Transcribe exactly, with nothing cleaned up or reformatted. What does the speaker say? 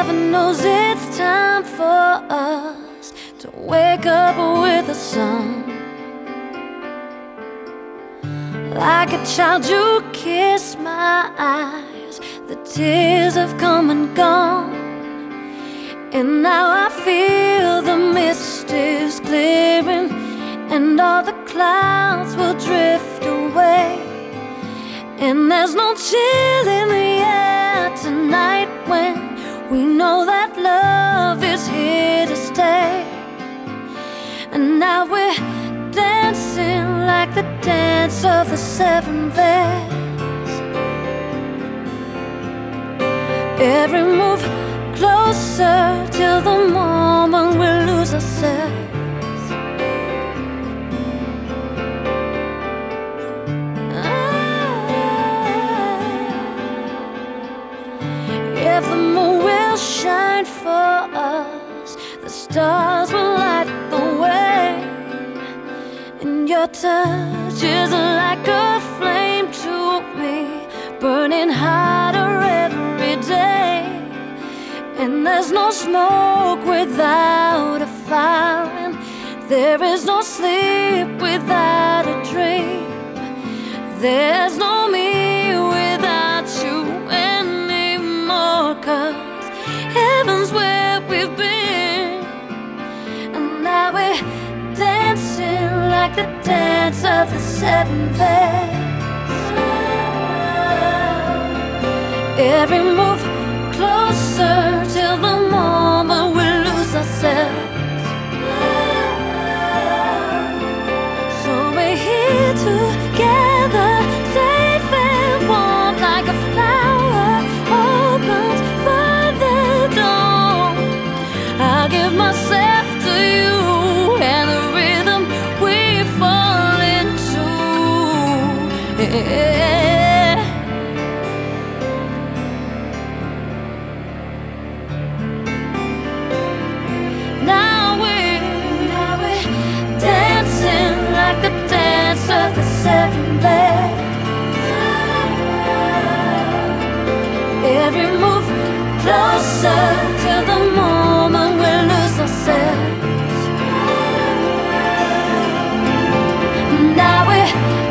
Heaven knows it's time for us to wake up with the sun. Like a child you kiss my eyes, the tears have come and gone, and now I feel the mist is clearing, and all the clouds will drift away. And there's no chill in the air tonight when we know that love is here to stay. And now we're dancing like the dance of the seven veils. Every move closer till the moment we lose ourselves. If the moon will shine for us, the stars will light the way, and your touch is like a flame to me, burning hotter every day. And there's no smoke without a fire, and there is no sleep without a dream. There's no me without you anymore, 'cause heaven's where we've been. And now we're dancing like the dance of the seven veils. Every move closer till the moment we lose ourselves. So we're here together, safe and warm, like a flower opens for the dawn. I'll give myself to you and the rhythm we fall into. Yeah. Now we're, now we're dancing like the dance of the seven veils. Every move closer till the moment we lose ourselves. Now we're